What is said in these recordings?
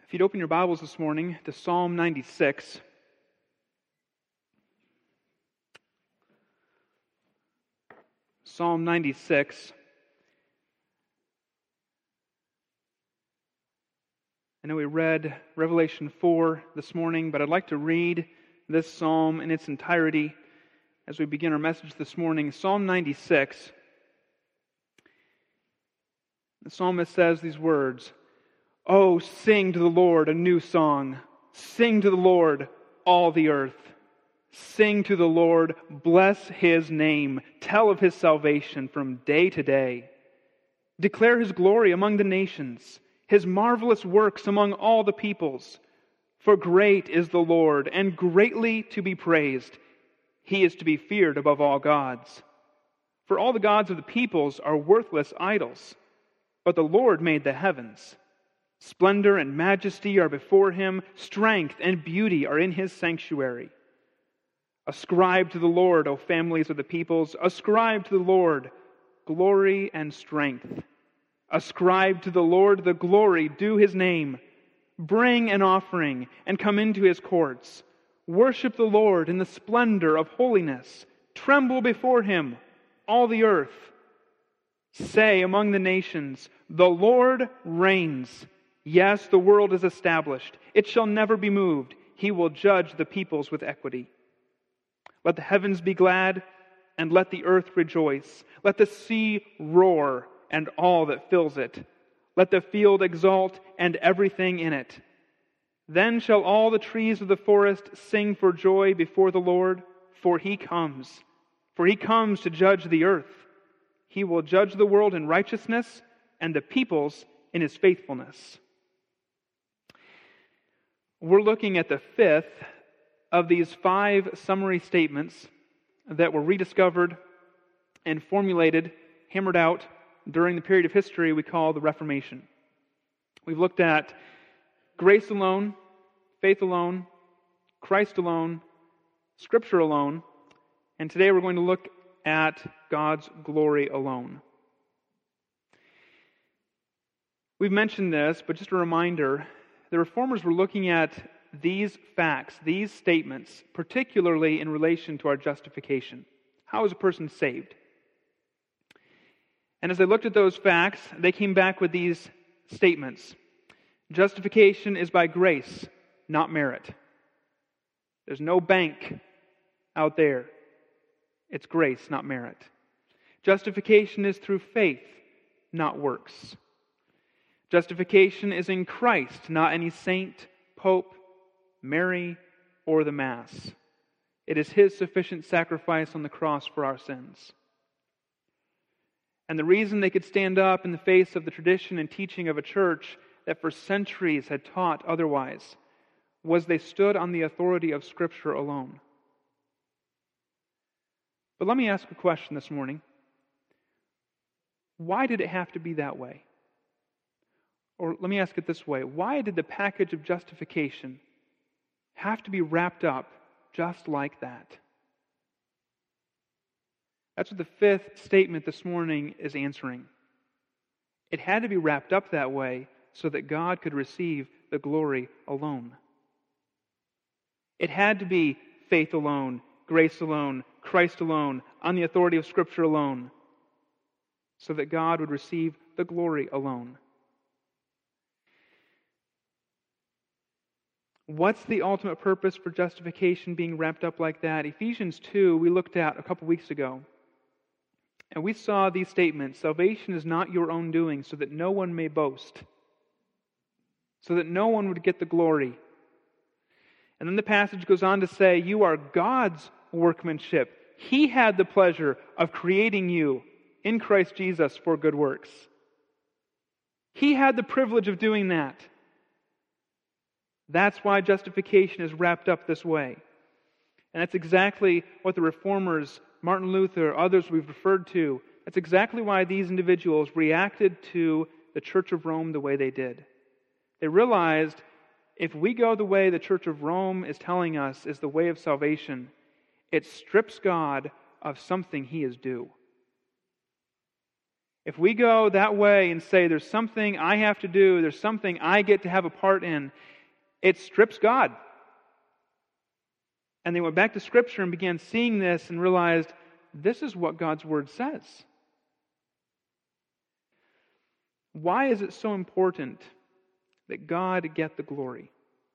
If you'd open your Bibles this morning to Psalm 96. Psalm 96. I know we read Revelation 4 this morning, but I'd like to read this psalm in its entirety as we begin our message this morning. Psalm 96. The psalmist says these words, "Oh, sing to the Lord a new song. Sing to the Lord, all the earth. Sing to the Lord, bless His name. Tell of His salvation from day to day. Declare His glory among the nations, His marvelous works among all the peoples. For great is the Lord, and greatly to be praised. He is to be feared above all gods. For all the gods of the peoples are worthless idols, but the Lord made the heavens. Splendor and majesty are before Him. Strength and beauty are in His sanctuary. Ascribe to the Lord, O families of the peoples. Ascribe to the Lord glory and strength. Ascribe to the Lord the glory due His name. Bring an offering and come into His courts. Worship the Lord in the splendor of holiness. Tremble before Him, all the earth. Say among the nations, the Lord reigns. Yes, the world is established. It shall never be moved. He will judge the peoples with equity. Let the heavens be glad, and let the earth rejoice. Let the sea roar, and all that fills it. Let the field exult, and everything in it. Then shall all the trees of the forest sing for joy before the Lord, for He comes. For He comes to judge the earth. He will judge the world in righteousness, and the peoples in His faithfulness." We're looking at the fifth of these 5 summary statements that were rediscovered and formulated, hammered out during the period of history we call the Reformation. We've looked at grace alone, faith alone, Christ alone, Scripture alone, and today we're going to look at God's glory alone. We've mentioned this, but just a reminder, the Reformers were looking at these facts, these statements, particularly in relation to our justification. How is a person saved? And as they looked at those facts, they came back with these statements. Justification is by grace, not merit. There's no bank out there. It's grace, not merit. Justification is through faith, not works. Justification is in Christ, not any saint, pope, Mary, or the Mass. It is His sufficient sacrifice on the cross for our sins. And the reason they could stand up in the face of the tradition and teaching of a church that for centuries had taught otherwise was they stood on the authority of Scripture alone. But let me ask a question this morning. Why did it have to be that way? Or let me ask it this way. Why did the package of justification have to be wrapped up just like that? That's what the fifth statement this morning is answering. It had to be wrapped up that way so that God could receive the glory alone. It had to be faith alone, grace alone, Christ alone, on the authority of Scripture alone, so that God would receive the glory alone. What's the ultimate purpose for justification being wrapped up like that? Ephesians 2, we looked at a couple weeks ago. And we saw these statements. Salvation is not your own doing, so that no one may boast. So that no one would get the glory. And then the passage goes on to say, you are God's workmanship. He had the pleasure of creating you in Christ Jesus for good works. He had the privilege of doing that. That's why justification is wrapped up this way. And that's exactly what the Reformers, Martin Luther, others we've referred to, that's exactly why these individuals reacted to the Church of Rome the way they did. They realized if we go the way the Church of Rome is telling us is the way of salvation, it strips God of something He is due. If we go that way and say there's something I have to do, there's something I get to have a part in, it strips God. And they went back to Scripture and began seeing this and realized this is what God's Word says. Why is it so important that God get the glory?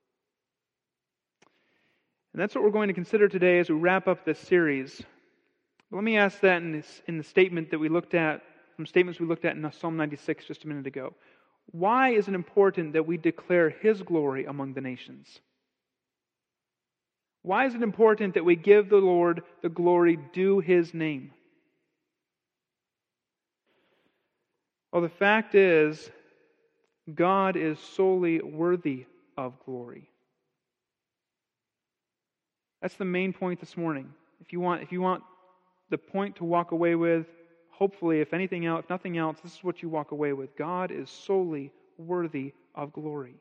And that's what we're going to consider today as we wrap up this series. But let me ask that in the statement that we looked at, from statements we looked at in Psalm 96 just a minute ago. Why is it important that we declare His glory among the nations? Why is it important that we give the Lord the glory due His name? Well, the fact is, God is solely worthy of glory. That's the main point this morning. If you want the point to walk away with, hopefully, if nothing else, this is what you walk away with. God is solely worthy of glory.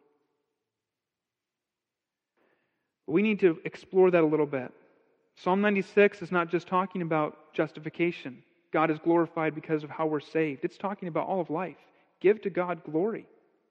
We need to explore that a little bit. Psalm 96 is not just talking about justification. God is glorified because of how we're saved. It's talking about all of life. Give to God glory.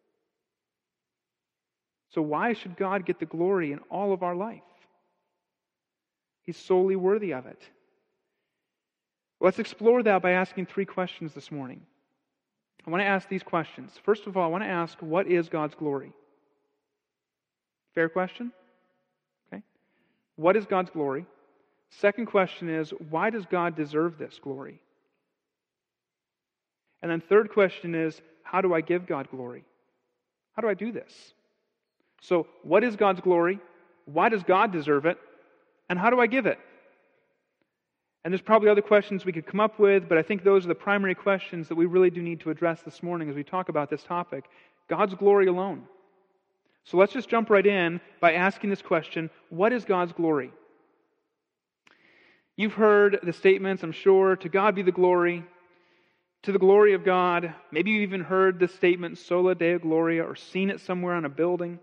So why should God get the glory in all of our life? He's solely worthy of it. Let's explore that by asking 3 questions this morning. I want to ask these questions. First of all, I want to ask, what is God's glory? Fair question? Okay. What is God's glory? Second question is, why does God deserve this glory? And then third question is, how do I give God glory? How do I do this? So, what is God's glory? Why does God deserve it? And how do I give it? And there's probably other questions we could come up with, but I think those are the primary questions that we really do need to address this morning as we talk about this topic. God's glory alone. So let's just jump right in by asking this question, what is God's glory? You've heard the statements, I'm sure, to God be the glory, to the glory of God. Maybe you've even heard the statement, Sola Deo Gloria, or seen it somewhere on a building.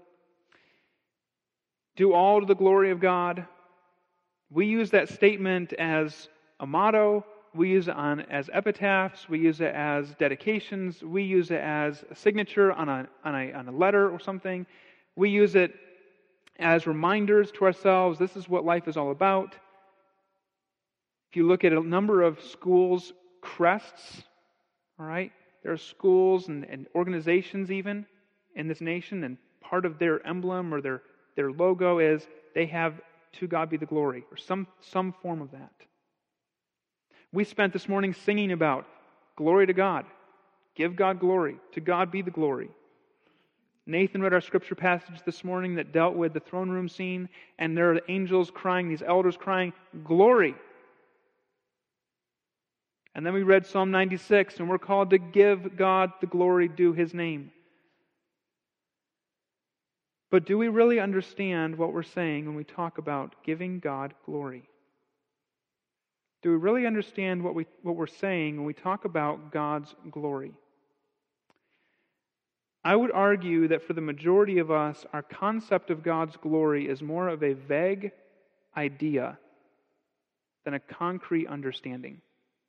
Do all to the glory of God. We use that statement as a motto. We use it as epitaphs. We use it as dedications. We use it as a signature on a letter or something. We use it as reminders to ourselves. This is what life is all about. If you look at a number of schools' crests, all right, there are schools and organizations even in this nation, and part of their emblem or their logo is they have to God be the glory, or some form of that. We spent this morning singing about glory to God. Give God glory. To God be the glory. Nathan read our scripture passage this morning that dealt with the throne room scene, and there are the angels crying, these elders crying, glory. And then we read Psalm 96, and we're called to give God the glory due His name. But do we really understand what we're saying when we talk about giving God glory? Do we really understand what we're saying when we talk about God's glory? I would argue that for the majority of us, our concept of God's glory is more of a vague idea than a concrete understanding.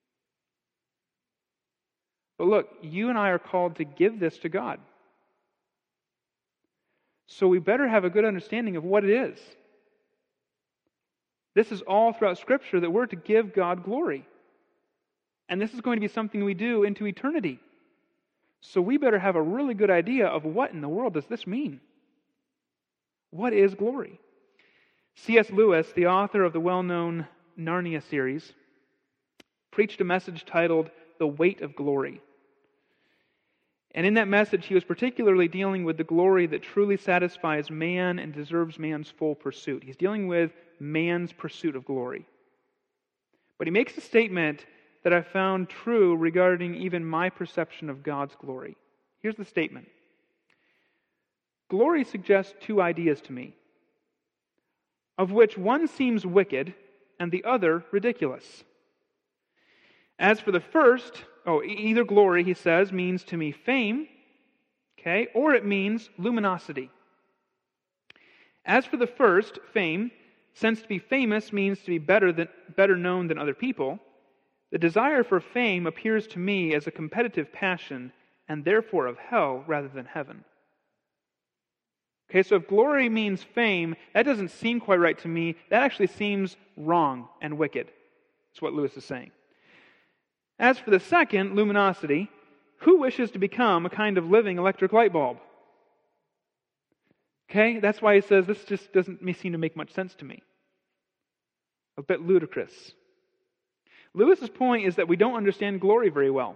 But look, you and I are called to give this to God. So we better have a good understanding of what it is. This is all throughout Scripture that we're to give God glory. And this is going to be something we do into eternity. So we better have a really good idea of what in the world does this mean. What is glory? C.S. Lewis, the author of the well-known Narnia series, preached a message titled The Weight of Glory. And in that message, he was particularly dealing with the glory that truly satisfies man and deserves man's full pursuit. He's dealing with man's pursuit of glory. But he makes a statement that I found true regarding even my perception of God's glory. Here's the statement. Glory suggests 2 ideas to me, of which one seems wicked and the other ridiculous. As for the first, either glory, he says, means to me fame, okay, or it means luminosity. As for the first, fame, since to be famous means to be better known than other people, The desire for fame appears to me as a competitive passion, and therefore of hell rather than heaven. Okay, so if glory means fame, that doesn't seem quite right to me. That actually seems wrong and wicked. That's what Lewis is saying. As for the second, luminosity, who wishes to become a kind of living electric light bulb? Okay, that's why he says this just doesn't seem to make much sense to me. A bit ludicrous. Lewis's point is that we don't understand glory very well.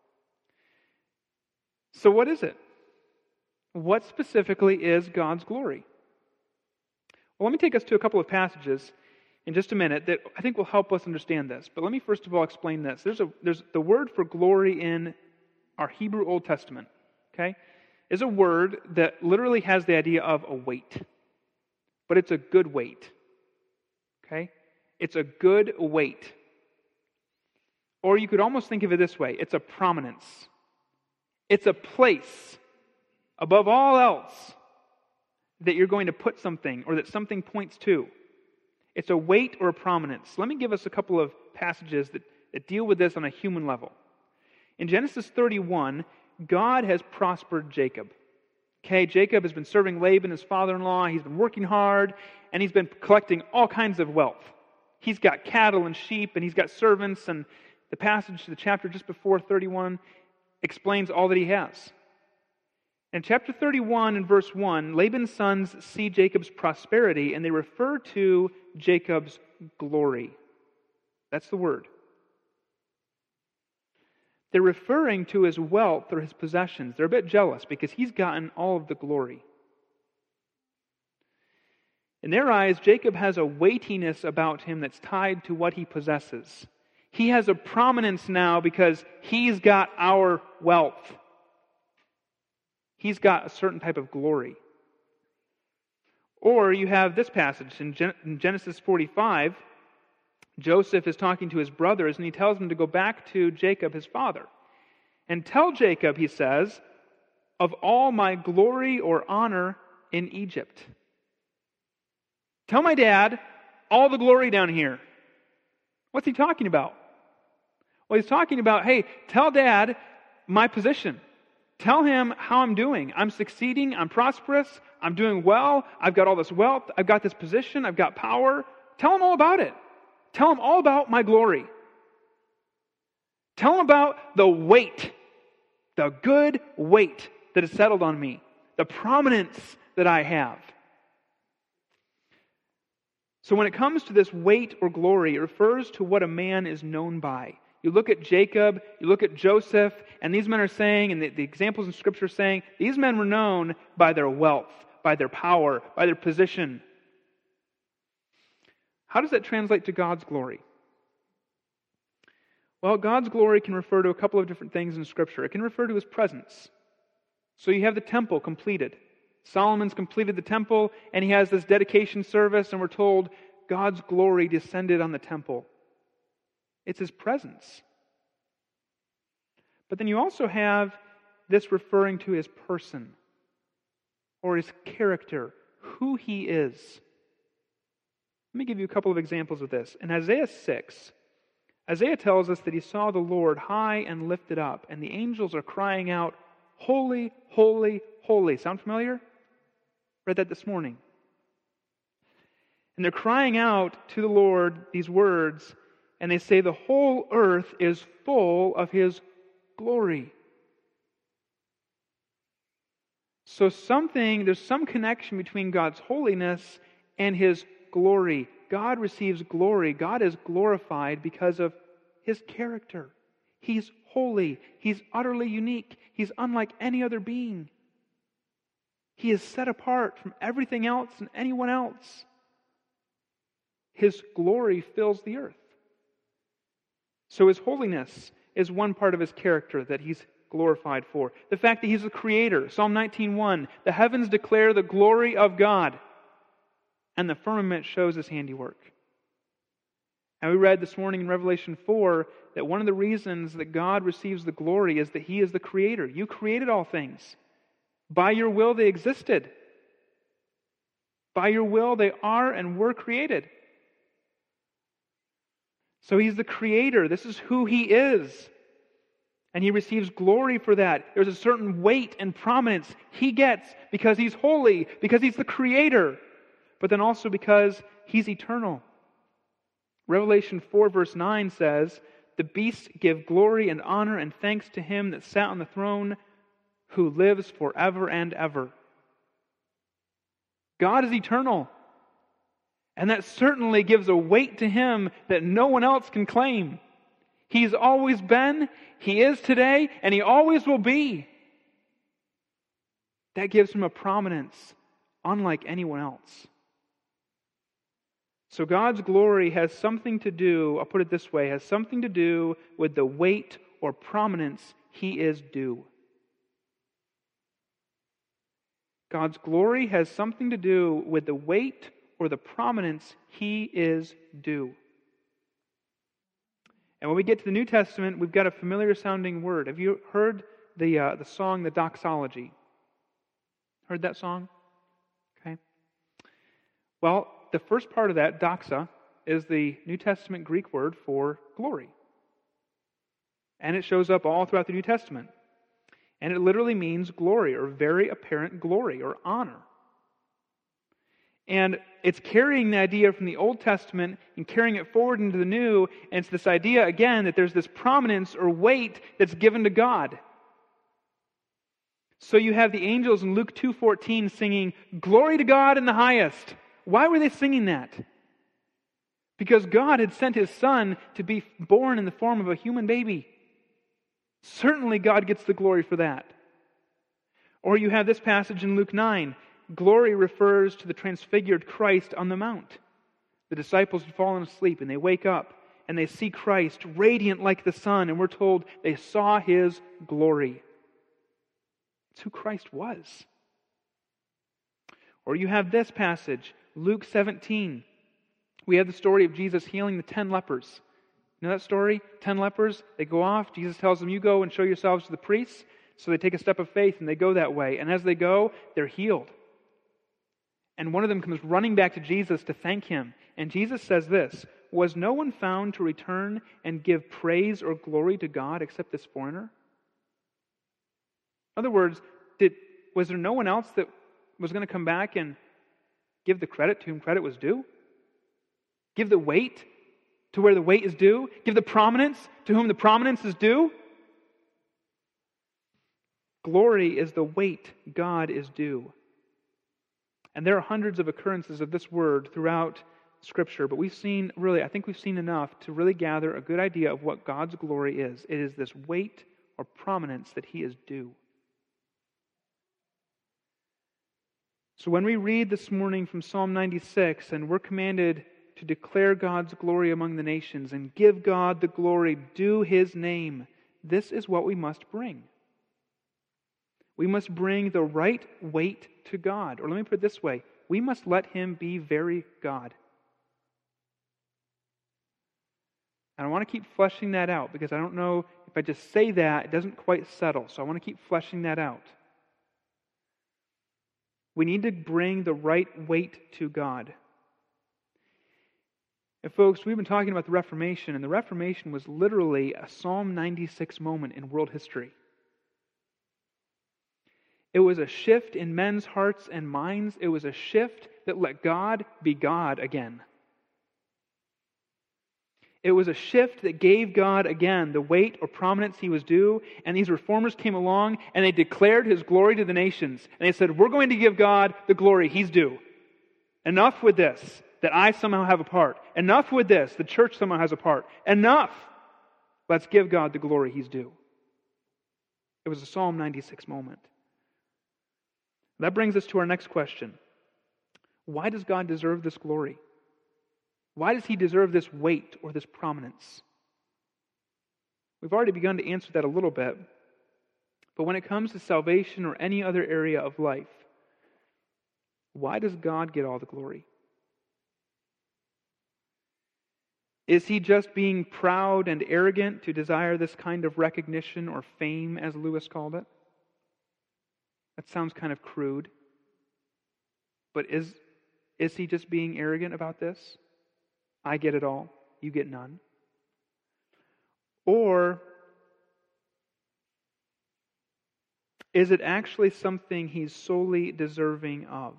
So what is it? What specifically is God's glory? Well, let me take us to a couple of passages in just a minute that I think will help us understand this. But let me first of all explain this. There's the word for glory in our Hebrew Old Testament, okay, is a word that literally has the idea of a weight. But it's a good weight. Okay? It's a good weight. Or you could almost think of it this way. It's a prominence. It's a place above all else that you're going to put something or that something points to. It's a weight or a prominence. Let me give us a couple of passages that deal with this on a human level. In Genesis 31, God has prospered Jacob. Okay, Jacob has been serving Laban, his father-in-law. He's been working hard, and he's been collecting all kinds of wealth. He's got cattle and sheep, and he's got servants, and the passage, the chapter just before 31, explains all that he has. In chapter 31 and verse 1, Laban's sons see Jacob's prosperity, and they refer to Jacob's glory. That's the word. They're referring to his wealth or his possessions. They're a bit jealous because he's gotten all of the glory. In their eyes, Jacob has a weightiness about him that's tied to what he possesses. He has a prominence now because he's got our wealth. He's got a certain type of glory. Or you have this passage in Genesis 45. Joseph is talking to his brothers, and he tells them to go back to Jacob, his father. And tell Jacob, he says, of all my glory or honor in Egypt. Tell my dad all the glory down here. What's he talking about? Well, he's talking about, hey, tell Dad my position. Tell him how I'm doing. I'm succeeding. I'm prosperous. I'm doing well. I've got all this wealth. I've got this position. I've got power. Tell him all about it. Tell him all about my glory. Tell him about the weight, the good weight that has settled on me, the prominence that I have. So when it comes to this weight or glory, it refers to what a man is known by. You look at Jacob, you look at Joseph, and these men are saying, and the examples in Scripture are saying, these men were known by their wealth, by their power, by their position. How does that translate to God's glory? Well, God's glory can refer to a couple of different things in Scripture. It can refer to His presence. So you have the temple completed. Solomon's completed the temple, and he has this dedication service, and we're told God's glory descended on the temple. It's His presence. But then you also have this referring to His person or His character, who He is. Let me give you a couple of examples of this. In Isaiah 6, Isaiah tells us that he saw the Lord high and lifted up, and the angels are crying out, "Holy, holy, holy." Sound familiar? Read that this morning. And they're crying out to the Lord these words, and they say the whole earth is full of His glory. So there's some connection between God's holiness and His glory. God receives glory. God is glorified because of His character. He's holy. He's utterly unique. He's unlike any other being. He is set apart from everything else and anyone else. His glory fills the earth. So His holiness is one part of His character that He's glorified for. The fact that He's the Creator. Psalm 19:1, the heavens declare the glory of God, and the firmament shows His handiwork. And we read this morning in Revelation 4 that one of the reasons that God receives the glory is that He is the Creator. You created all things. By your will they existed. By your will they are and were created. So he's the creator. This is who he is. And he receives glory for that. There's a certain weight and prominence he gets because he's holy, because he's the creator, but then also because he's eternal. Revelation 4 verse 9 says, "The beasts give glory and honor and thanks to him that sat on the throne, who lives forever and ever." God is eternal. And that certainly gives a weight to him that no one else can claim. He's always been, he is today, and he always will be. That gives him a prominence unlike anyone else. So God's glory has something to do, I'll put it this way, has something to do with the weight or prominence he is due. God's glory has something to do with the weight or the prominence he is due. And when we get to the New Testament, we've got a familiar sounding word. Have you heard the song, the Doxology? Heard that song? Okay. Well, the first part of that, doxa, is the New Testament Greek word for glory. And it shows up all throughout the New Testament. And it literally means glory, or very apparent glory, or honor. And it's carrying the idea from the Old Testament and carrying it forward into the New, and it's this idea, again, that there's this prominence or weight that's given to God. So you have the angels in Luke 2:14 singing, "Glory to God in the highest." Why were they singing that? Because God had sent His Son to be born in the form of a human baby. Certainly God gets the glory for that. Or you have this passage in Luke 9. Glory refers to the transfigured Christ on the mount. The disciples had fallen asleep and they wake up and they see Christ radiant like the sun, and we're told they saw His glory. It's who Christ was. Or you have this passage, Luke 17. We have the story of Jesus healing the 10 lepers. You know that story? 10 lepers, they go off. Jesus tells them, "You go and show yourselves to the priests." So they take a step of faith and they go that way. And as they go, they're healed. And one of them comes running back to Jesus to thank Him. And Jesus says this, "Was no one found to return and give praise or glory to God except this foreigner?" In other words, was there no one else that was going to come back and give the credit to whom credit was due? Give the weight to where the weight is due? Give the prominence to whom the prominence is due? Glory is the weight God is due. And there are hundreds of occurrences of this word throughout Scripture, but I think we've seen enough to really gather a good idea of what God's glory is. It is this weight or prominence that He is due. So when we read this morning from Psalm 96, and we're commanded to declare God's glory among the nations and give God the glory due His name, this is what we must bring. We must bring the right weight to God. Or let me put it this way, we must let Him be very God. And I want to keep fleshing that out, because I don't know if I just say that, it doesn't quite settle. So I want to keep fleshing that out. We need to bring the right weight to God. And folks, we've been talking about the Reformation, and the Reformation was literally a Psalm 96 moment in world history. It was a shift in men's hearts and minds. It was a shift that let God be God again. It was a shift that gave God again the weight or prominence He was due, and these reformers came along and they declared His glory to the nations. And they said, we're going to give God the glory He's due. Enough with this, that I somehow have a part. Enough with this, the church somehow has a part. Enough! Let's give God the glory He's due. It was a Psalm 96 moment. That brings us to our next question. Why does God deserve this glory? Why does He deserve this weight or this prominence? We've already begun to answer that a little bit. But when it comes to salvation or any other area of life, why does God get all the glory? Is He just being proud and arrogant to desire this kind of recognition or fame, as Lewis called it? That sounds kind of crude. But is He just being arrogant about this? I get it all, you get none. Or is it actually something He's solely deserving of?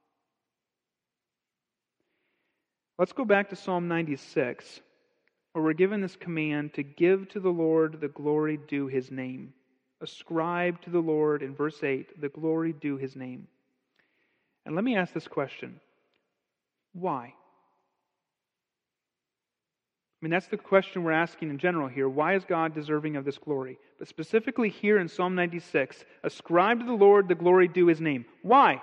Let's go back to Psalm 96, where we're given this command to give to the Lord the glory due His name. Ascribe to the Lord, in verse 8, the glory due His name. And let me ask this question. Why? I mean, that's the question we're asking in general here. Why is God deserving of this glory? But specifically here in Psalm 96, ascribe to the Lord the glory due His name. Why?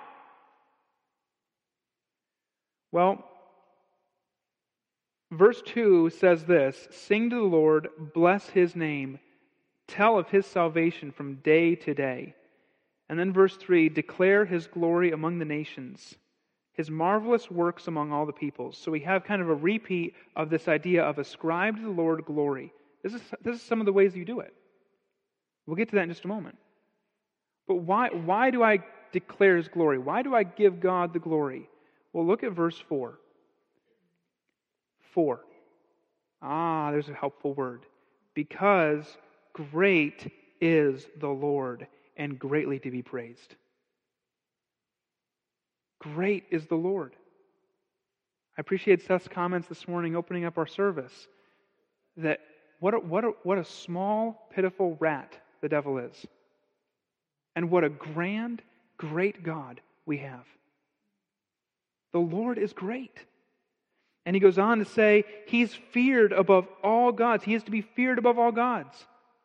Well, verse 2 says this, sing to the Lord, bless His name, tell of His salvation from day to day. And then verse 3, declare His glory among the nations, His marvelous works among all the peoples. So we have kind of a repeat of this idea of ascribe to the Lord glory. This is some of the ways you do it. We'll get to that in just a moment. But why do I declare His glory? Why do I give God the glory? Well, look at verse 4. 4. There's a helpful word. Because great is the Lord, and greatly to be praised. Great is the Lord. I appreciate Seth's comments this morning opening up our service. That what a small, pitiful rat the devil is. And what a grand, great God we have. The Lord is great. And he goes on to say, He's feared above all gods. He is to be feared above all gods.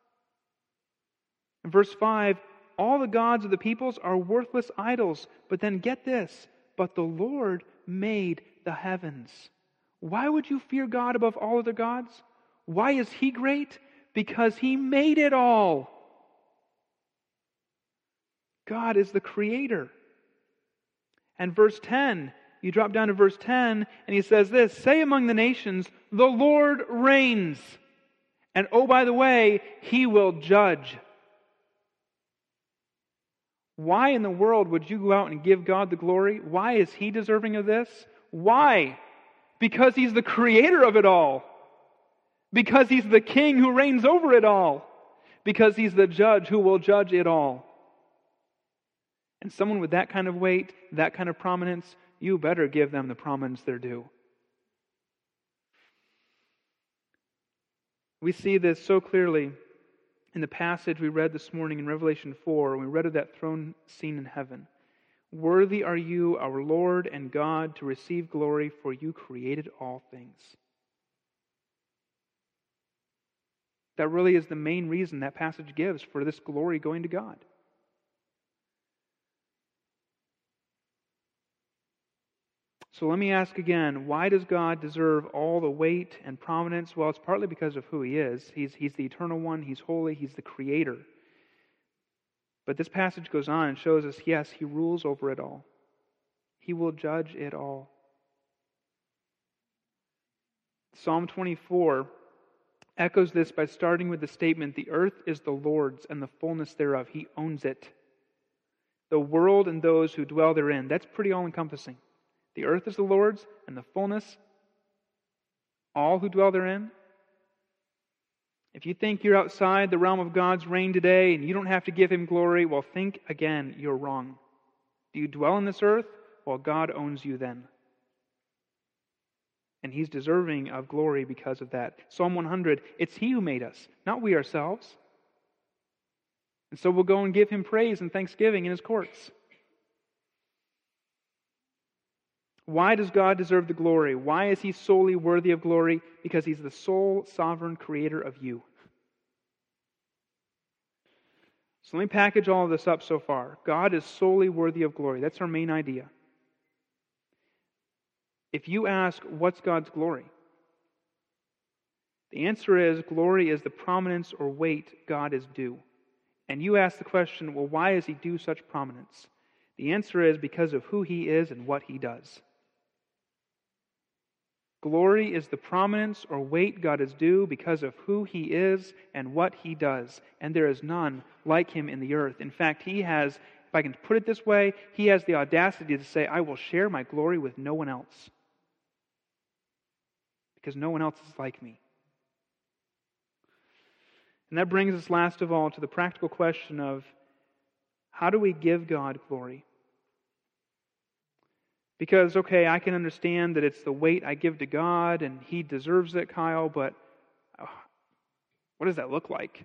In verse 5, all the gods of the peoples are worthless idols. But then get this, but the Lord made the heavens. Why would you fear God above all other gods? Why is He great? Because He made it all. God is the Creator. And verse 10, you drop down to verse 10, and He says this, say among the nations, the Lord reigns. And oh, by the way, He will judge. Why in the world would you go out and give God the glory? Why is He deserving of this? Why? Because He's the Creator of it all. Because He's the King who reigns over it all. Because He's the Judge who will judge it all. And someone with that kind of weight, that kind of prominence, you better give them the prominence they're due. We see this so clearly in the passage we read this morning in Revelation 4, when we read of that throne scene in heaven. Worthy are you, our Lord and God, to receive glory, for you created all things. That really is the main reason that passage gives for this glory going to God. So let me ask again, why does God deserve all the weight and prominence? Well, it's partly because of who He is. He's the eternal one, He's holy, He's the Creator. But this passage goes on and shows us, yes, He rules over it all. He will judge it all. Psalm 24 echoes this by starting with the statement, the earth is the Lord's and the fullness thereof. He owns it. The world and those who dwell therein. That's pretty all-encompassing. The earth is the Lord's, and the fullness, all who dwell therein. If you think you're outside the realm of God's reign today and you don't have to give Him glory, well, think again, you're wrong. Do you dwell in this earth? Well, God owns you then. And He's deserving of glory because of that. Psalm 100, it's He who made us, not we ourselves. And so we'll go and give Him praise and thanksgiving in His courts. Why does God deserve the glory? Why is He solely worthy of glory? Because He's the sole sovereign creator of you. So let me package all of this up so far. God is solely worthy of glory. That's our main idea. If you ask, what's God's glory? The answer is, glory is the prominence or weight God is due. And you ask the question, well, why is He due such prominence? The answer is because of who He is and what He does. Glory is the prominence or weight God is due because of who He is and what He does. And there is none like Him in the earth. In fact, He has, if I can put it this way, He has the audacity to say, I will share my glory with no one else. Because no one else is like me. And that brings us last of all to the practical question of how do we give God glory? Because, okay, I can understand that it's the weight I give to God and He deserves it, Kyle, but what does that look like?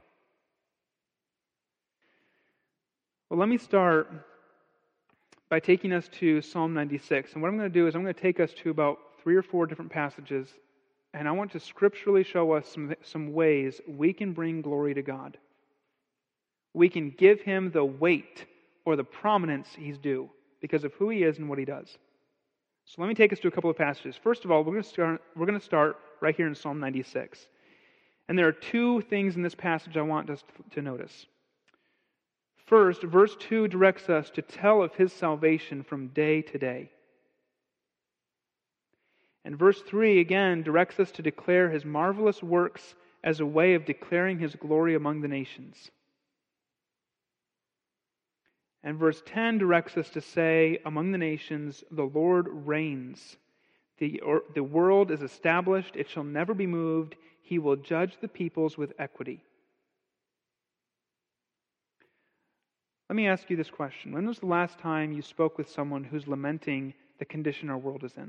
Well, let me start by taking us to Psalm 96. And what I'm going to do is I'm going to take us to about 3 or 4 different passages, and I want to scripturally show us some ways we can bring glory to God. We can give Him the weight or the prominence He's due because of who He is and what He does. So let me take us to a couple of passages. First of all, we're going to start right here in Psalm 96. And there are 2 things in this passage I want us to notice. First, verse 2 directs us to tell of His salvation from day to day. And verse 3 again directs us to declare His marvelous works as a way of declaring His glory among the nations. And verse 10 directs us to say, among the nations, the Lord reigns. The world is established, it shall never be moved. He will judge the peoples with equity. Let me ask you this question. When was the last time you spoke with someone who's lamenting the condition our world is in? Have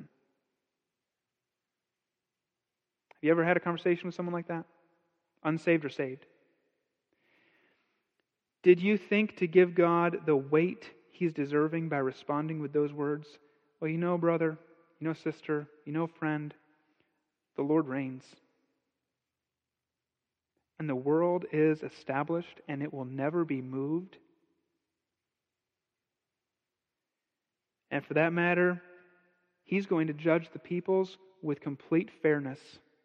you ever had a conversation with someone like that? Unsaved or saved? Did you think to give God the weight He's deserving by responding with those words? Well, you know, brother, you know, sister, you know, friend, the Lord reigns. And the world is established and it will never be moved. And for that matter, He's going to judge the peoples with complete fairness.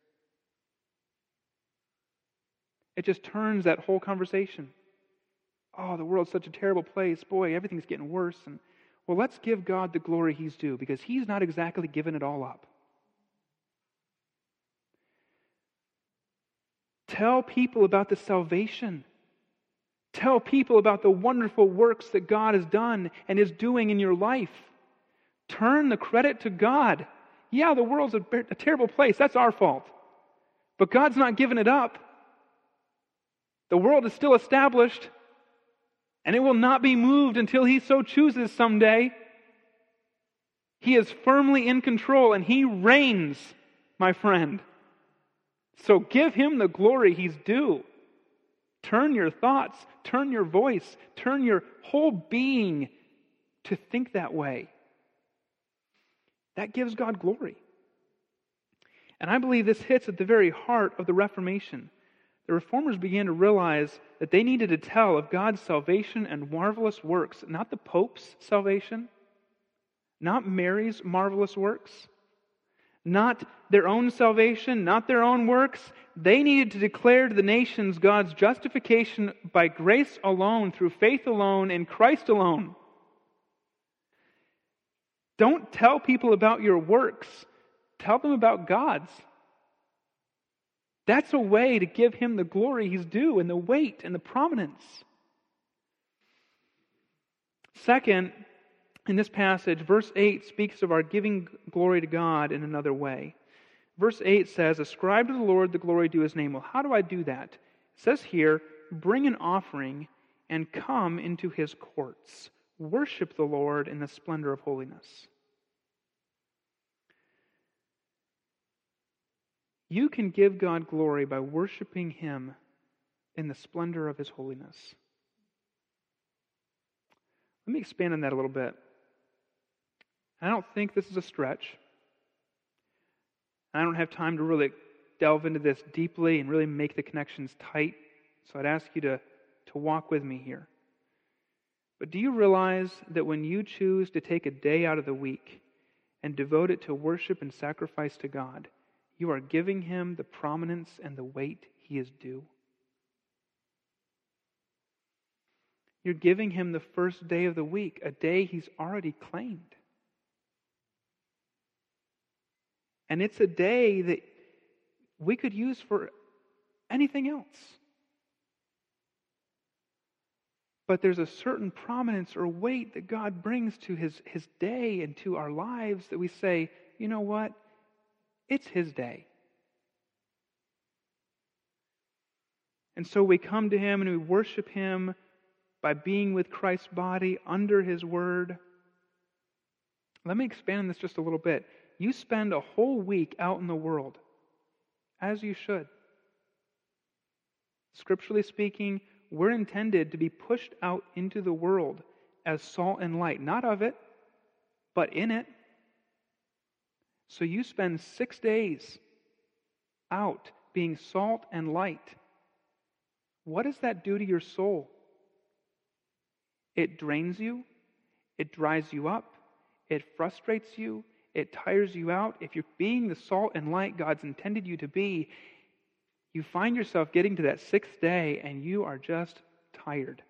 It just turns that whole conversation. Oh, the world's such a terrible place. Boy, everything's getting worse. And well, let's give God the glory He's due because He's not exactly given it all up. Tell people about the salvation. Tell people about the wonderful works that God has done and is doing in your life. Turn the credit to God. Yeah, the world's a terrible place. That's our fault. But God's not given it up. The world is still established, and it will not be moved until He so chooses someday. He is firmly in control, and He reigns, my friend. So give Him the glory He's due. Turn your thoughts, turn your voice, turn your whole being to think that way. That gives God glory. And I believe this hits at the very heart of the Reformation. The Reformers began to realize that they needed to tell of God's salvation and marvelous works, not the Pope's salvation, not Mary's marvelous works, not their own salvation, not their own works. They needed to declare to the nations God's justification by grace alone, through faith alone, in Christ alone. Don't tell people about your works. Tell them about God's. That's a way to give Him the glory He's due and the weight and the prominence. Second, in this passage, verse 8 speaks of our giving glory to God in another way. Verse 8 says, "Ascribe to the Lord the glory due His name." Well, how do I do that? It says here, "Bring an offering and come into His courts. Worship the Lord in the splendor of holiness." You can give God glory by worshiping Him in the splendor of His holiness. Let me expand on that a little bit. I don't think this is a stretch. I don't have time to really delve into this deeply and really make the connections tight, so I'd ask you to walk with me here. But do you realize that when you choose to take a day out of the week and devote it to worship and sacrifice to God, you are giving Him the prominence and the weight He is due? You're giving Him the first day of the week, a day He's already claimed. And it's a day that we could use for anything else. But there's a certain prominence or weight that God brings to His day and to our lives that we say, you know what? It's His day. And so we come to Him and we worship Him by being with Christ's body under His word. Let me expand on this just a little bit. You spend a whole week out in the world, as you should. Scripturally speaking, we're intended to be pushed out into the world as salt and light, not of it, but in it. So you spend 6 days out being salt and light. What does that do to your soul? It drains you. It dries you up. It frustrates you. It tires you out. If you're being the salt and light God's intended you to be, you find yourself getting to that 6th day and you are just tired.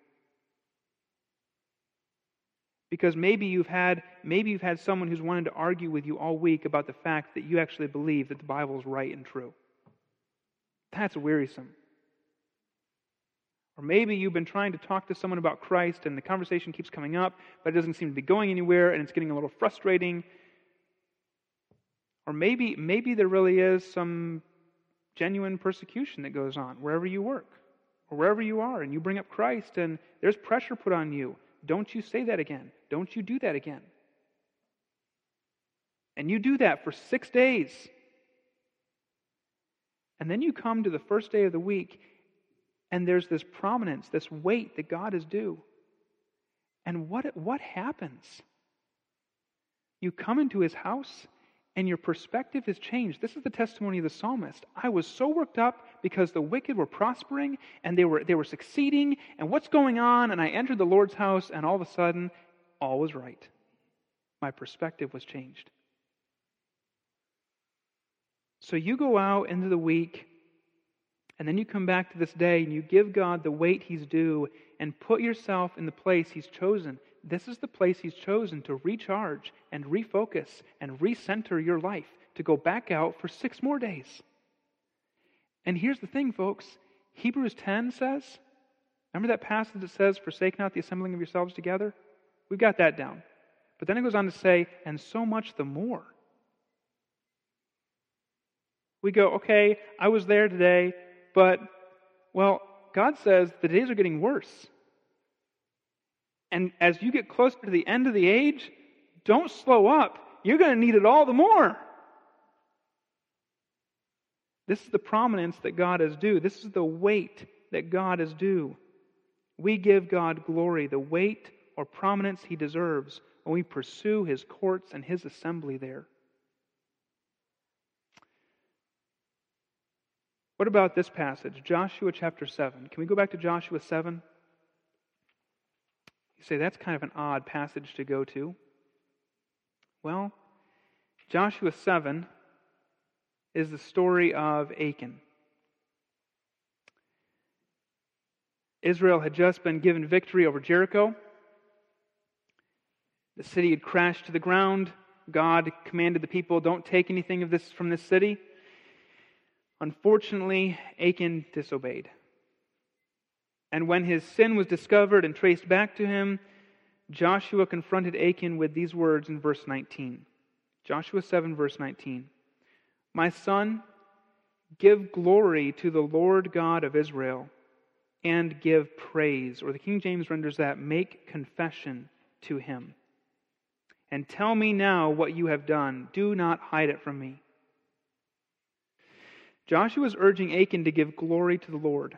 Because maybe you've had someone who's wanted to argue with you all week about the fact that you actually believe that the Bible is right and true. That's wearisome. Or maybe you've been trying to talk to someone about Christ and the conversation keeps coming up, but it doesn't seem to be going anywhere and it's getting a little frustrating. Or maybe there really is some genuine persecution that goes on wherever you work or wherever you are, and you bring up Christ and there's pressure put on you. Don't you say that again. Don't you do that again. And you do that for 6 days. And then you come to the first day of the week, and there's this prominence, this weight that God is due. And what happens? You come into His house, and your perspective has changed. This is the testimony of the psalmist. I was so worked up because the wicked were prospering, and they were succeeding, and what's going on? And I entered the Lord's house, and all of a sudden, all was right. My perspective was changed. So you go out into the week, and then you come back to this day, and you give God the weight He's due, and put yourself in the place He's chosen. This is the place He's chosen to recharge and refocus and recenter your life, to go back out for 6 more days. And here's the thing, folks. Hebrews 10 says, remember that passage that says, forsake not the assembling of yourselves together? We've got that down. But then it goes on to say, and so much the more. We go, okay, I was there today, but, well, God says the days are getting worse. And as you get closer to the end of the age, don't slow up. You're going to need it all the more. This is the prominence that God is due. This is the weight that God is due. We give God glory, the weight or prominence He deserves, when we pursue His courts and His assembly there. What about this passage, Joshua chapter 7? Can we go back to Joshua 7? You say, that's kind of an odd passage to go to. Well, Joshua 7 is the story of Achan. Israel had just been given victory over Jericho. The city had crashed to the ground. God commanded the people, don't take anything of this from this city. Unfortunately, Achan disobeyed. And when his sin was discovered and traced back to him, Joshua confronted Achan with these words in verse 19. Joshua 7, verse 19. My son, give glory to the Lord God of Israel, and give praise, or the King James renders that, make confession to Him. And tell me now what you have done. Do not hide it from me. Joshua is urging Achan to give glory to the Lord.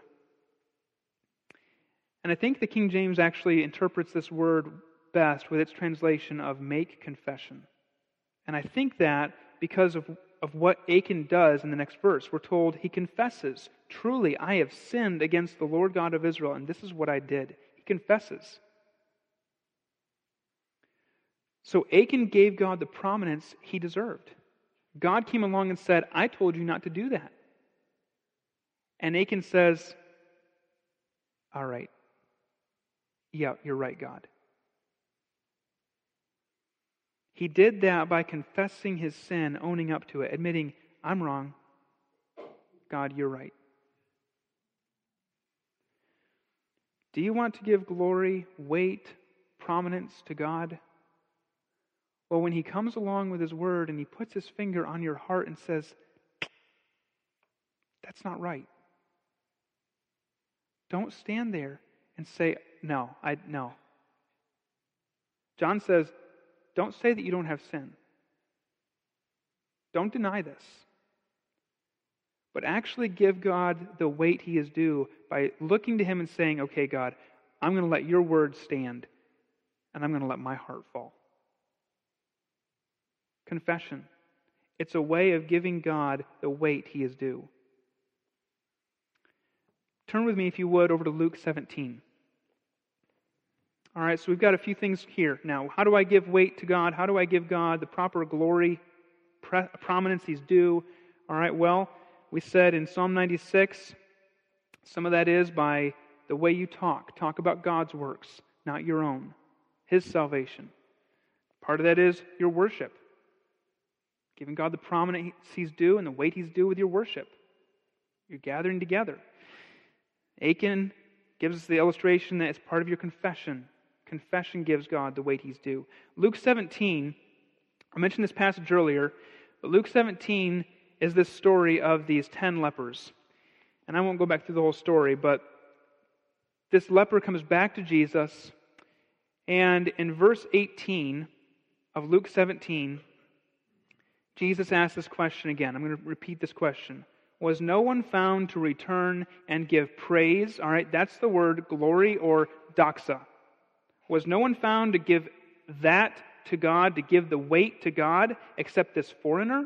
And I think the King James actually interprets this word best with its translation of make confession. And I think that because of what Achan does in the next verse, we're told he confesses, truly I have sinned against the Lord God of Israel, and this is what I did. He confesses. So Achan gave God the prominence he deserved. God came along and said, I told you not to do that. And Achan says, all right. Yeah, you're right, God. He did that by confessing his sin, owning up to it, admitting, I'm wrong. God, you're right. Do you want to give glory, weight, prominence to God? Well, when He comes along with His word and He puts His finger on your heart and says, that's not right. Don't stand there and say, no. John says, don't say that you don't have sin. Don't deny this. But actually give God the weight He is due by looking to Him and saying, okay, God, I'm going to let your word stand, and I'm going to let my heart fall. Confession. It's a way of giving God the weight He is due. Turn with me, if you would, over to Luke 17. All right, so we've got a few things here. Now, how do I give weight to God? How do I give God the proper glory, prominence He's due? All right, well, we said in Psalm 96, some of that is by the way you talk. Talk about God's works, not your own. His salvation. Part of that is your worship. Giving God the prominence He's due and the weight He's due with your worship. You're gathering together. Achan gives us the illustration that it's part of your confession. Confession gives God the weight He's due. Luke 17, I mentioned this passage earlier, but Luke 17 is this story of these 10 lepers. And I won't go back through the whole story, but this leper comes back to Jesus, and in verse 18 of Luke 17, Jesus asks this question again. I'm going to repeat this question. Was no one found to return and give praise? All right, that's the word glory or doxa. Was no one found to give that to God, to give the weight to God, except this foreigner?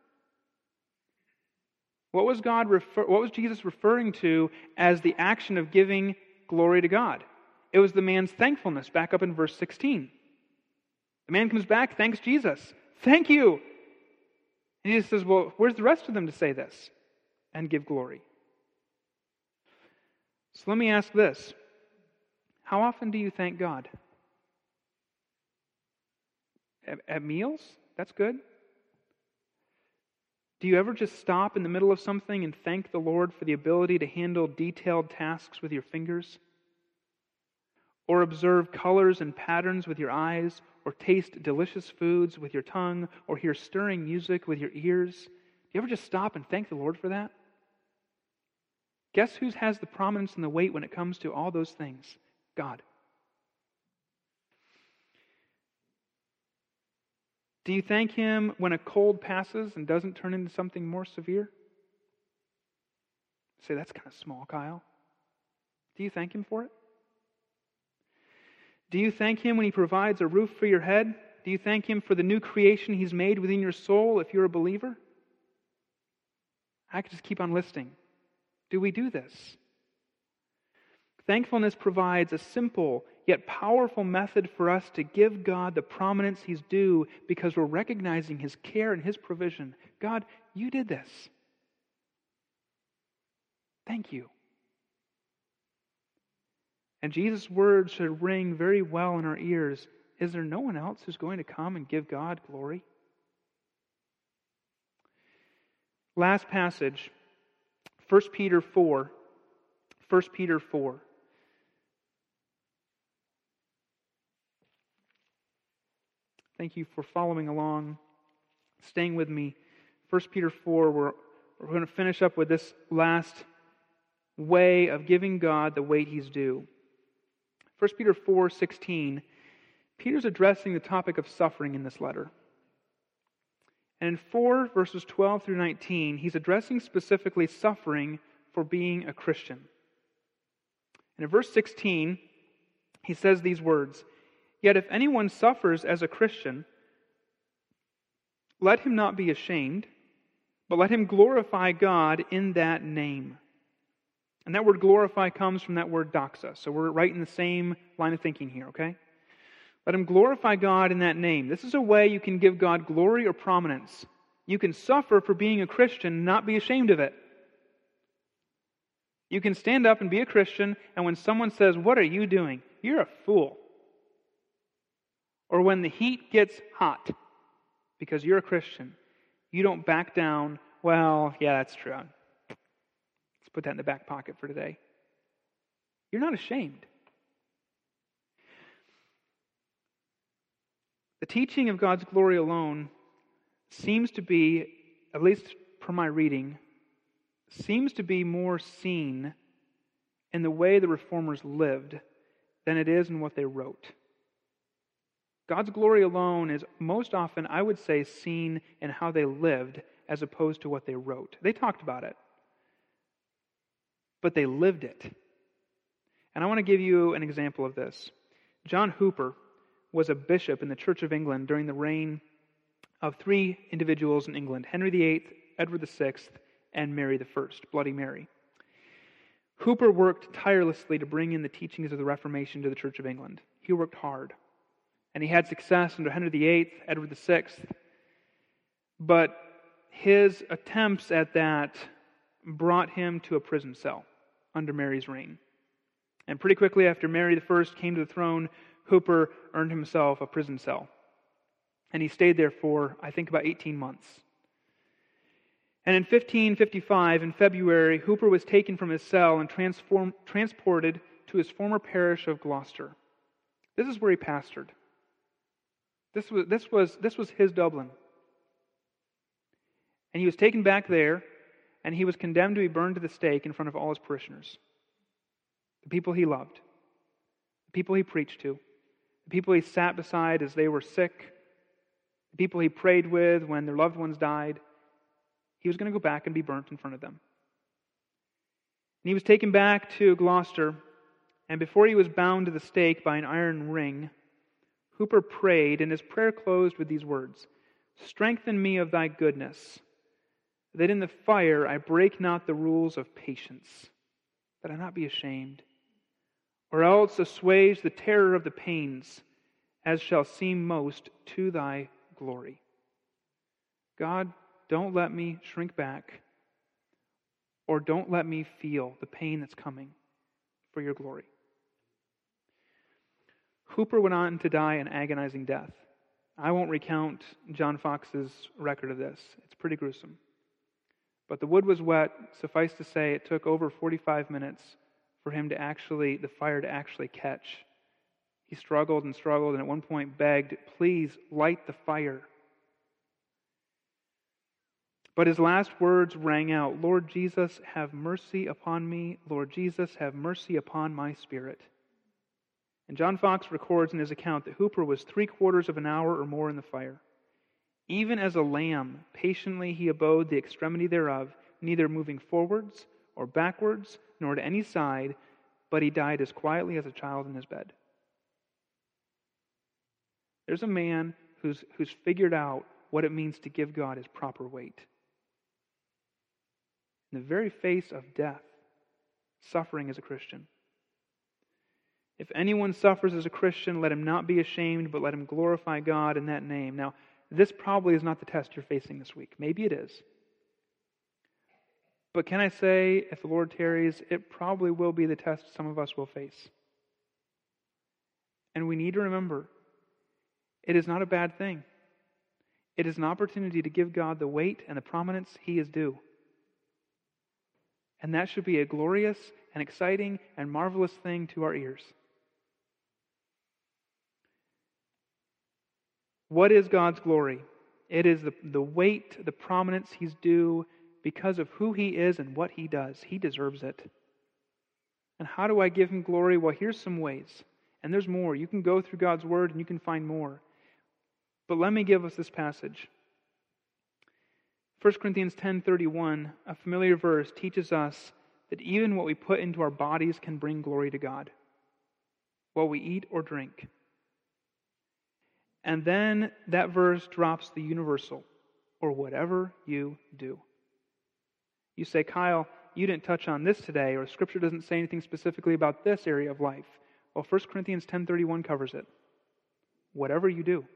What was Jesus referring to as the action of giving glory to God? It was the man's thankfulness, back up in verse 16. The man comes back, thanks Jesus. Thank you. And Jesus says, well, where's the rest of them to say this and give glory? So let me ask this. How often do you thank God? At meals? That's good. Do you ever just stop in the middle of something and thank the Lord for the ability to handle detailed tasks with your fingers? Or observe colors and patterns with your eyes? Or taste delicious foods with your tongue? Or hear stirring music with your ears? Do you ever just stop and thank the Lord for that? Guess who has the prominence and the weight when it comes to all those things? God. Do you thank Him when a cold passes and doesn't turn into something more severe? Say, that's kind of small, Kyle. Do you thank Him for it? Do you thank Him when He provides a roof for your head? Do you thank Him for the new creation He's made within your soul if you're a believer? I could just keep on listing. Do we do this? Thankfulness provides a simple yet powerful method for us to give God the prominence He's due because we're recognizing His care and His provision. God, you did this. Thank you. And Jesus' words should ring very well in our ears. Is there no one else who's going to come and give God glory? Last passage, 1 Peter 4. 1 Peter 4. Thank you for following along, staying with me. 1 Peter 4, we're going to finish up with this last way of giving God the weight He's due. 1 Peter 4:16, Peter's addressing the topic of suffering in this letter. And in 4 verses 12 through 19, he's addressing specifically suffering for being a Christian. And in verse 16, he says these words, "Yet if anyone suffers as a Christian, let him not be ashamed, but let him glorify God in that name." And that word glorify comes from that word doxa. So we're right in the same line of thinking here, okay? Let him glorify God in that name. This is a way you can give God glory or prominence. You can suffer for being a Christian and not be ashamed of it. You can stand up and be a Christian, and when someone says, "What are you doing?" You're a fool. Or when the heat gets hot because you're a Christian, you don't back down. Well, yeah, that's true. Let's put that in the back pocket for today. You're not ashamed. The teaching of God's glory alone seems to be, at least per my reading, seems to be more seen in the way the Reformers lived than it is in what they wrote. God's glory alone is most often, I would say, seen in how they lived as opposed to what they wrote. They talked about it, but they lived it. And I want to give you an example of this. John Hooper was a bishop in the Church of England during the reign of three individuals in England: Henry VIII, Edward VI, and Mary I, Bloody Mary. Hooper worked tirelessly to bring in the teachings of the Reformation to the Church of England. He worked hard. And he had success under Henry VIII, Edward VI. But his attempts at that brought him to a prison cell under Mary's reign. And pretty quickly after Mary I came to the throne, Hooper earned himself a prison cell. And he stayed there for, I think, about 18 months. And in 1555, in February, Hooper was taken from his cell and transported to his former parish of Gloucester. This is where he pastored. This was his Dublin. And he was taken back there, and he was condemned to be burned to the stake in front of all his parishioners. The people he loved, the people he preached to, the people he sat beside as they were sick, the people he prayed with when their loved ones died. He was going to go back and be burnt in front of them. And he was taken back to Gloucester, and before he was bound to the stake by an iron ring, Hooper prayed, and his prayer closed with these words: "Strengthen me of thy goodness, that in the fire I break not the rules of patience, that I not be ashamed, or else assuage the terror of the pains, as shall seem most to thy glory." God, don't let me shrink back, or don't let me feel the pain that's coming for your glory. Hooper went on to die an agonizing death. I won't recount John Fox's record of this. It's pretty gruesome. But the wood was wet. Suffice to say, it took over 45 minutes for the fire to actually catch. He struggled and struggled, and at one point begged, "Please light the fire." But his last words rang out, "Lord Jesus, have mercy upon me. Lord Jesus, have mercy upon my spirit." And John Fox records in his account that Hooper was 3/4 of an hour or more in the fire. Even as a lamb, patiently he abode the extremity thereof, neither moving forwards or backwards, nor to any side, but he died as quietly as a child in his bed. There's a man who's figured out what it means to give God his proper weight. In the very face of death, suffering as a Christian. If anyone suffers as a Christian, let him not be ashamed, but let him glorify God in that name. Now, this probably is not the test you're facing this week. Maybe it is. But can I say, if the Lord tarries, it probably will be the test some of us will face. And we need to remember, it is not a bad thing. It is an opportunity to give God the weight and the prominence He is due. And that should be a glorious and exciting and marvelous thing to our ears. What is God's glory? It is the weight, the prominence He's due because of who He is and what He does. He deserves it. And how do I give Him glory? Well, here's some ways. And there's more. You can go through God's Word and you can find more. But let me give us this passage. 1 Corinthians 10:31, a familiar verse, teaches us that even what we put into our bodies can bring glory to God. What we eat or drink. And then that verse drops the universal, or whatever you do. You say, Kyle, you didn't touch on this today, or Scripture doesn't say anything specifically about this area of life. Well, 1 Corinthians 10:31 covers it. Whatever you do.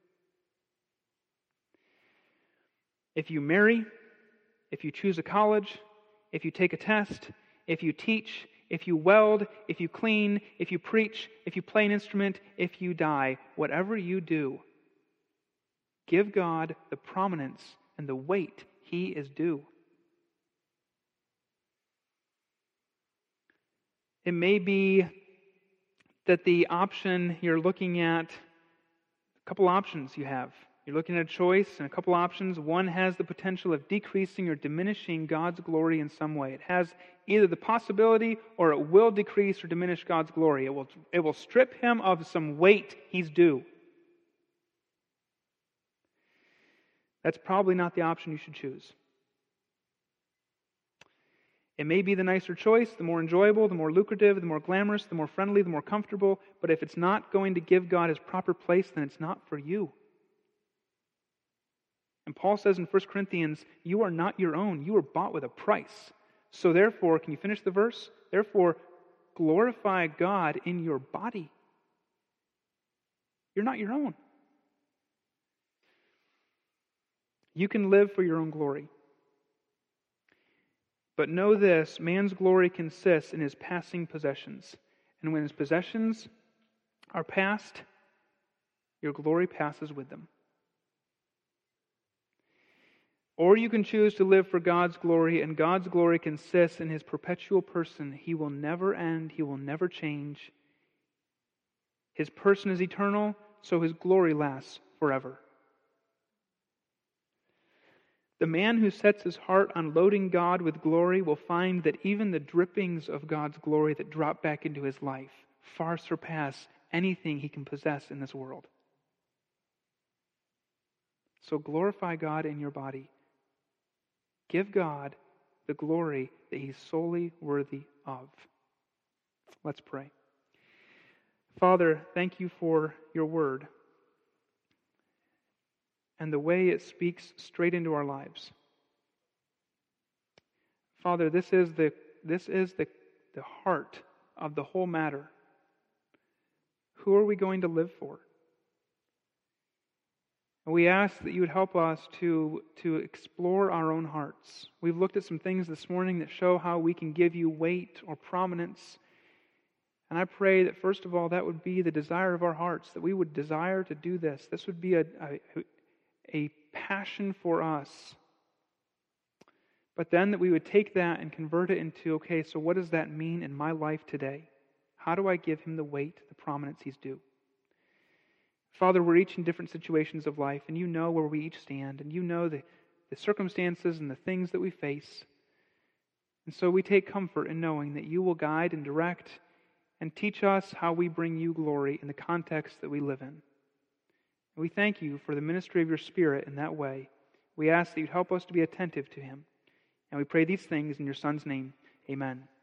If you marry, if you choose a college, if you take a test, if you teach, if you weld, if you clean, if you preach, if you play an instrument, if you die, whatever you do, give God the prominence and the weight He is due. It may be that the option you're looking at, a couple options you have. You're looking at a choice and a couple options. One has the potential of decreasing or diminishing God's glory in some way. It has either the possibility or it will decrease or diminish God's glory. It will strip him of some weight he's due. That's probably not the option you should choose. It may be the nicer choice, the more enjoyable, the more lucrative, the more glamorous, the more friendly, the more comfortable, but if it's not going to give God his proper place, then it's not for you. And Paul says in 1 Corinthians, you are not your own. You were bought with a price. So therefore, can you finish the verse? Therefore, glorify God in your body. You're not your own. You can live for your own glory. But know this, man's glory consists in his passing possessions. And when his possessions are past, your glory passes with them. Or you can choose to live for God's glory, and God's glory consists in his perpetual person. He will never end. He will never change. His person is eternal, so his glory lasts forever. The man who sets his heart on loading God with glory will find that even the drippings of God's glory that drop back into his life far surpass anything he can possess in this world. So glorify God in your body. Give God the glory that he's solely worthy of. Let's pray. Father, thank you for your word and the way it speaks straight into our lives. Father, this is the heart of the whole matter. Who are we going to live for? And we ask that you would help us to explore our own hearts. We've looked at some things this morning that show how we can give you weight or prominence. And I pray that, first of all, that would be the desire of our hearts, that we would desire to do this. This would be a passion for us. But then that we would take that and convert it into, okay, so what does that mean in my life today? How do I give him the weight, the prominence he's due? Father, we're each in different situations of life, and you know where we each stand, and you know the circumstances and the things that we face. And so we take comfort in knowing that you will guide and direct and teach us how we bring you glory in the context that we live in. And we thank you for the ministry of your Spirit in that way. We ask that you help us to be attentive to him. And we pray these things in your Son's name. Amen.